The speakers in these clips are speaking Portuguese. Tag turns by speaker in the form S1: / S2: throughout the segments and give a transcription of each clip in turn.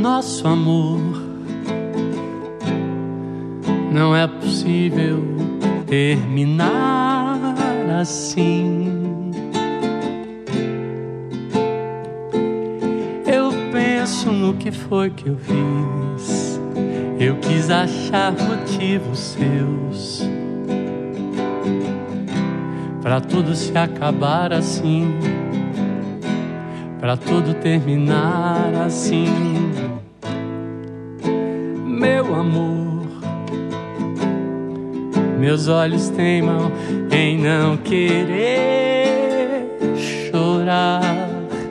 S1: nosso amor. Não é possível terminar assim. Eu penso no que foi que eu fiz. Eu quis achar motivos seus pra tudo se acabar assim, pra tudo terminar assim. Meu amor, meus olhos teimam em não querer chorar,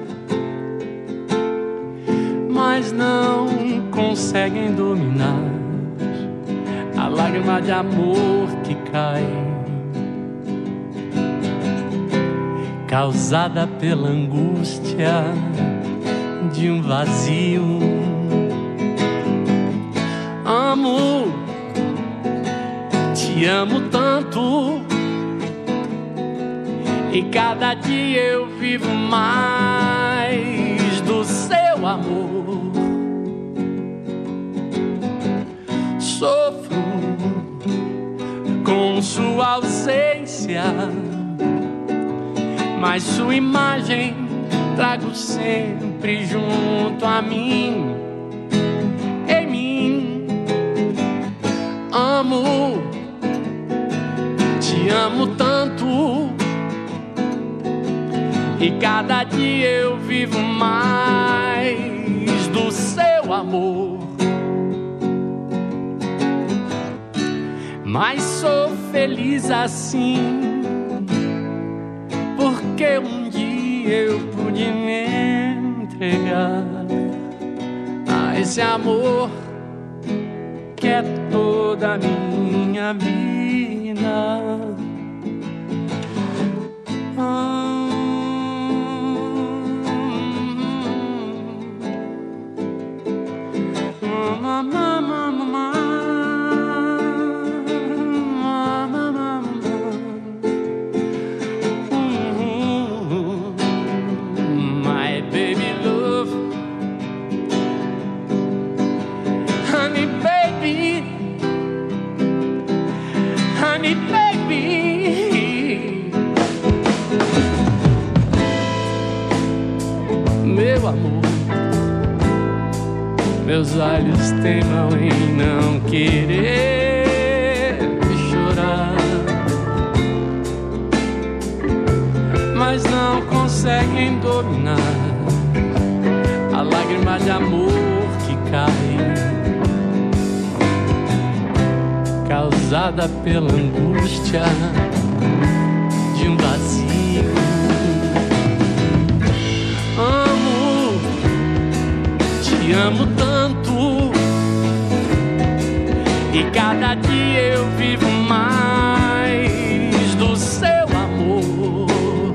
S1: mas não conseguem dominar a lágrima de amor que cai, causada pela angústia de um vazio. Amo, te amo tanto, e cada dia eu vivo mais do seu amor. Sofro com sua ausência, mas sua imagem trago sempre junto a mim. Em mim, amo, te amo tanto, e cada dia eu vivo mais do seu amor. Mas sou feliz assim, porque um dia eu pude me entregar a esse amor que é toda a minha vida. Meu amor, meus olhos teimam em não querer chorar, mas não conseguem dominar a lágrima de amor que cai, causada pela angústia de um vazio. Te amo tanto, e cada dia eu vivo mais do seu amor.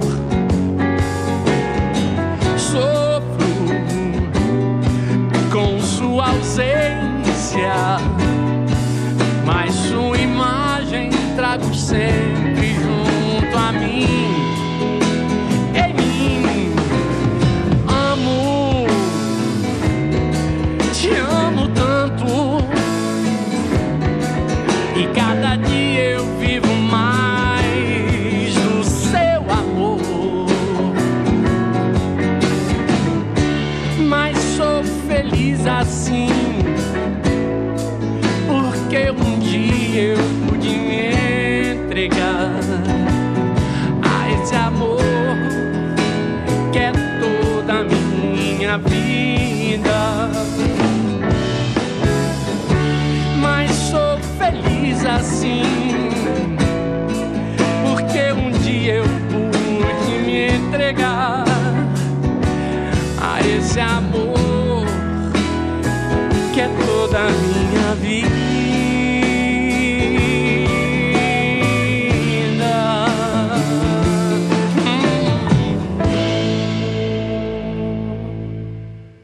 S1: Sofro com sua ausência, mas sua imagem trago sempre junto a mim. Em mim, amo, te amo tanto, e cada dia eu vivo mais do seu amor. Mas sou feliz assim, porque um dia eu pude me entregar a esse amor que é toda a minha vida. Mas sou feliz assim, porque um dia eu pude me entregar a esse amor que é toda a minha vida.